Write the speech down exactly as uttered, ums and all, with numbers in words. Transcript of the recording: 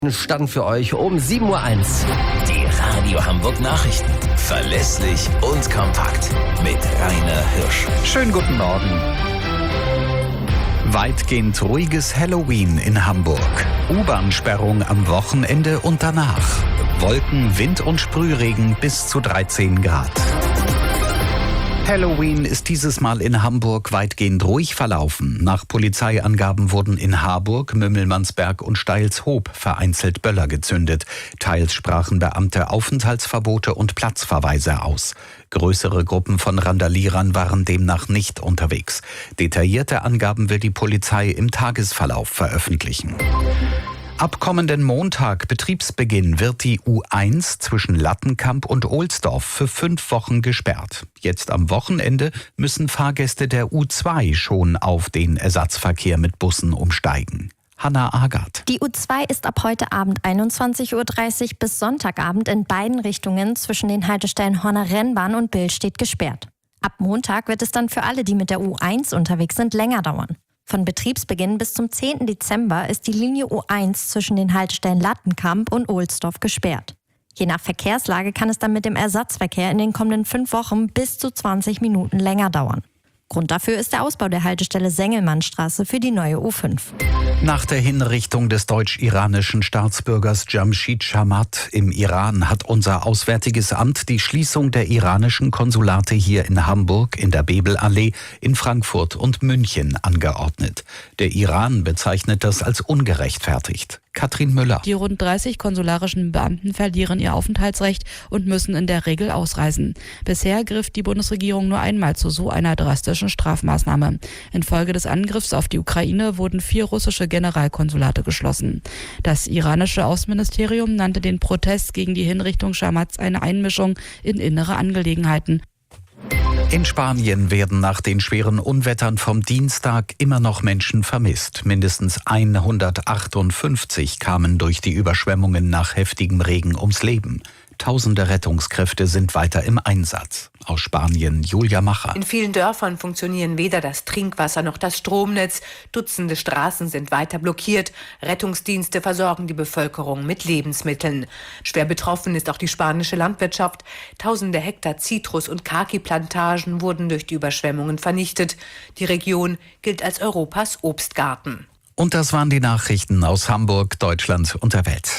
Stand für euch um sieben Uhr eins. Die Radio Hamburg Nachrichten. Verlässlich und kompakt. Mit Rainer Hirsch. Schönen guten Morgen. Weitgehend ruhiges Halloween in Hamburg. U-Bahn-Sperrung am Wochenende und danach. Wolken, Wind und Sprühregen bis zu dreizehn Grad. Halloween ist dieses Mal in Hamburg weitgehend ruhig verlaufen. Nach Polizeiangaben wurden in Harburg, Mümmelmannsberg und Steilshoop vereinzelt Böller gezündet. Teils sprachen Beamte Aufenthaltsverbote und Platzverweise aus. Größere Gruppen von Randalierern waren demnach nicht unterwegs. Detaillierte Angaben will die Polizei im Tagesverlauf veröffentlichen. Ab kommenden Montag, Betriebsbeginn, wird die U eins zwischen Lattenkamp und Ohlsdorf für fünf Wochen gesperrt. Jetzt am Wochenende müssen Fahrgäste der U zwei schon auf den Ersatzverkehr mit Bussen umsteigen. Hanna Agard. Die U zwei ist ab heute Abend einundzwanzig Uhr dreißig bis Sonntagabend in beiden Richtungen zwischen den Haltestellen Horner Rennbahn und Billstedt gesperrt. Ab Montag wird es dann für alle, die mit der U eins unterwegs sind, länger dauern. Von Betriebsbeginn bis zum zehnten Dezember ist die Linie U eins zwischen den Haltestellen Lattenkamp und Ohlsdorf gesperrt. Je nach Verkehrslage kann es dann mit dem Ersatzverkehr in den kommenden fünf Wochen bis zu zwanzig Minuten länger dauern. Grund dafür ist der Ausbau der Haltestelle Sengelmannstraße für die neue U fünf. Nach der Hinrichtung des deutsch-iranischen Staatsbürgers Jamshid Chamat im Iran hat unser Auswärtiges Amt die Schließung der iranischen Konsulate hier in Hamburg, in der Bebelallee, in Frankfurt und München angeordnet. Der Iran bezeichnet das als ungerechtfertigt. Katrin Müller. Die rund dreißig konsularischen Beamten verlieren ihr Aufenthaltsrecht und müssen in der Regel ausreisen. Bisher griff die Bundesregierung nur einmal zu so einer drastischen Strafmaßnahme. Infolge des Angriffs auf die Ukraine wurden vier russische Generalkonsulate geschlossen. Das iranische Außenministerium nannte den Protest gegen die Hinrichtung Chamats eine Einmischung in innere Angelegenheiten. In Spanien werden nach den schweren Unwettern vom Dienstag immer noch Menschen vermisst. Mindestens hundertachtundfünfzig kamen durch die Überschwemmungen nach heftigem Regen ums Leben. Tausende Rettungskräfte sind weiter im Einsatz. Aus Spanien, Julia Macher. In vielen Dörfern funktionieren weder das Trinkwasser noch das Stromnetz. Dutzende Straßen sind weiter blockiert. Rettungsdienste versorgen die Bevölkerung mit Lebensmitteln. Schwer betroffen ist auch die spanische Landwirtschaft. Tausende Hektar Zitrus- und Kaki-Plantagen wurden durch die Überschwemmungen vernichtet. Die Region gilt als Europas Obstgarten. Und das waren die Nachrichten aus Hamburg, Deutschland und der Welt.